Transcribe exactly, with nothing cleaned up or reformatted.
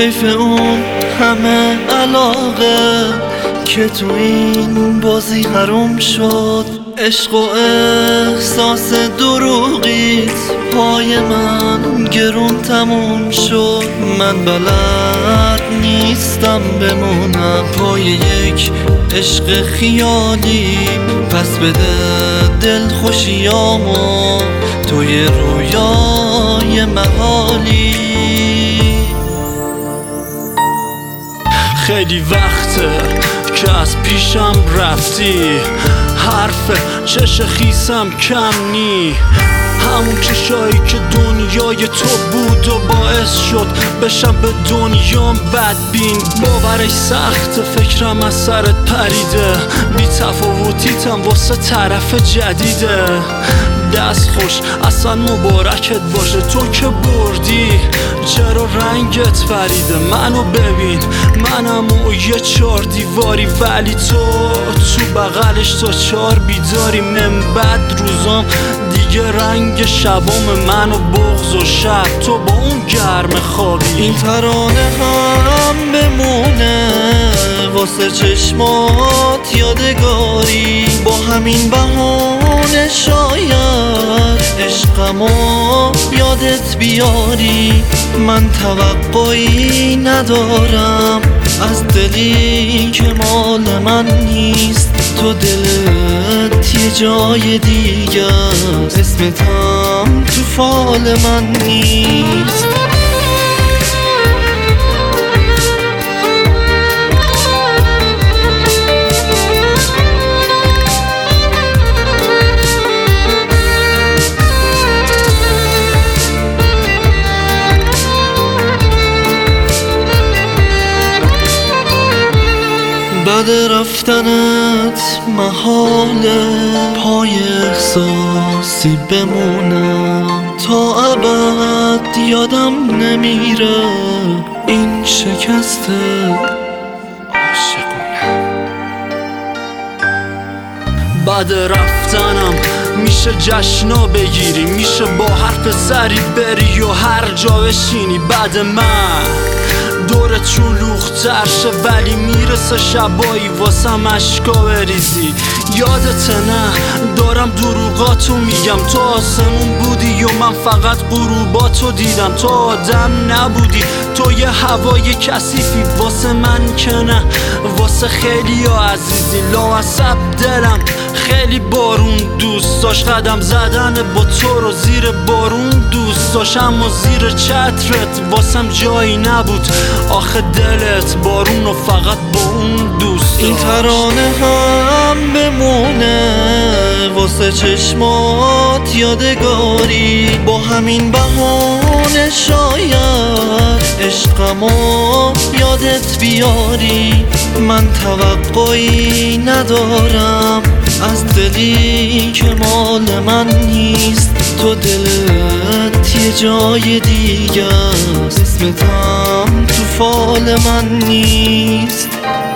حیف اون همه علاقه که تو این بازی حروم شد. عشق و احساس دروغیت پای من گرون تموم شد. من بلد نیستم بمونم پای یک عشق خیالی، پس بده دل خوشیامو توی رویای محالی. خیلی وقته که از پیشم رفتی، حرف چش خیسم کم نی، همون چشایی که دنیای تو بود و باعث شد بشم به دنیام بدبین. باورش سخت، فکرم از سرت پریده، بی تفاوتیتم واسه طرف جدیده. دست خوش اصلا مبارکت باشه تو که بردی، چرا رنگت پریده؟ منو ببین، منم و یه چار دیواری، ولی تو تو بغلش تا چار بیداری. من بد روزام دیگه رنگ شبام منو بغض و شب، تو با اون گرم خوابی. این ترانه هم بمونه واسه چشمات یادگاری، با همین بهانه شاید عشقمو یادت بیاری. من توقعی ندارم از دلی که مال من نیست، تو دلت یه جای دیگه، اسمتم تو فال من نیست. بعد رفتنت محاله پای احساسی بمونم، تا ابد یادم نمیره این شکست عاشقونم. بعد رفتنم میشه جشنا بگیری، میشه با حرف سری بری و هر جا بشینی. بعد من دورت شلوغ‌تر شه، ولی میرسه شبایی واسم اشکا بریزی. یادت نه دارم دروغاتو میگم، تو آسمون بودی و من فقط غروباتو دیدم. تو آدم نبودی، تو یه هوای کثیفی، واسه من که نه واسه خیلی ها عزیزی. لامصب دلم خیلی بارون دوست داشت، قدم زدن با تو رو زیر بارون دوست داشت، اما زیر چترت واسم جایی نبود. آخه دلت بارون و فقط با اون دوست داشت. این ترانه هم بمونه واسه چشمات یادگاری، با همین بهانه شاید عشقمو یادت بیاری. من توقعی ندارم از دلی که مال من نیست، تو دلت یه جای دیگه، اسمتم تو فال من نیست.